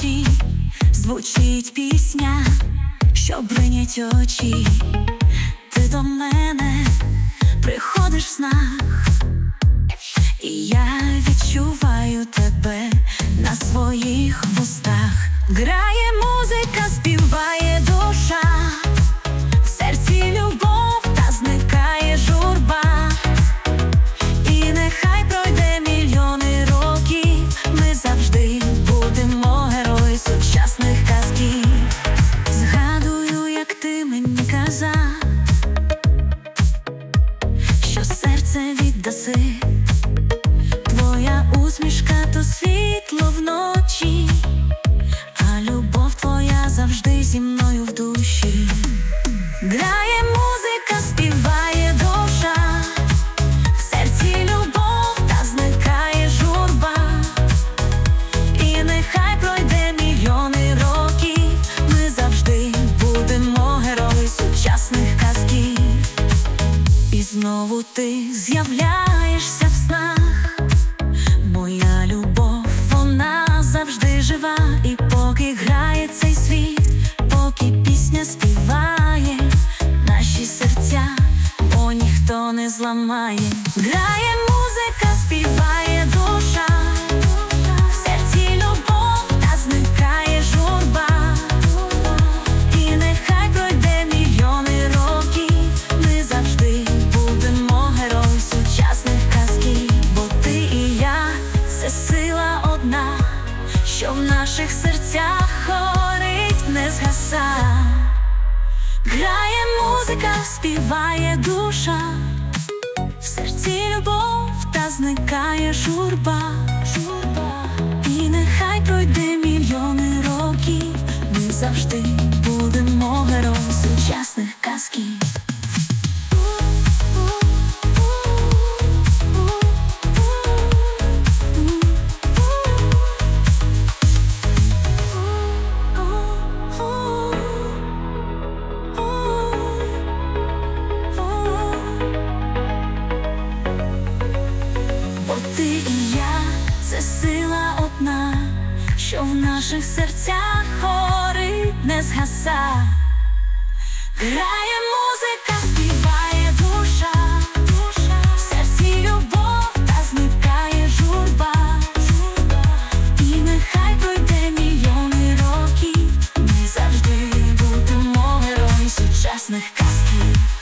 ночі звучить пісня, що бринять очі. Ти до мене приходиш в снах, і я відчуваю тебе на своїх вустах. Грає музика, співає душа, в серці любов та зникає журба. І нехай пройде мільйони років, ми завжди будемо герої сучасних казків. Згадую, як ти мені казав, що серце віддаси. Твоя усмішка то світло вночі, а любов твоя завжди зі мною в душі. Грає музика, співає душа, в серці любов та зникає журба. І нехай пройде мільйони років, ми завжди будемо герої сучасних казків. І знову ти з'являєшся в снах. Моя любов, вона завжди жива. І поки грає цей світ, поки пісня співає, наші серця, бо ніхто не зламає. Грає музика, співає душа, в серці любов та зникає журба. І нехай пройде мільйони років, ми завжди будемо герої сучасних казків. Бо ти і я — це сила одна, що в наших серцях горить, не згаса. Грає музика, співає душа, в серці любов та зникає журба. І нехай пройде мільйони років, ми завжди будемо герої сучасних казків. Бо ти і я — це сила одна, що в наших серцях горить, не згаса. Грає музика, співає душа, в серці любов та зникає журба. І нехай пройде мільйони років, ми завжди будемо герої сучасних казків.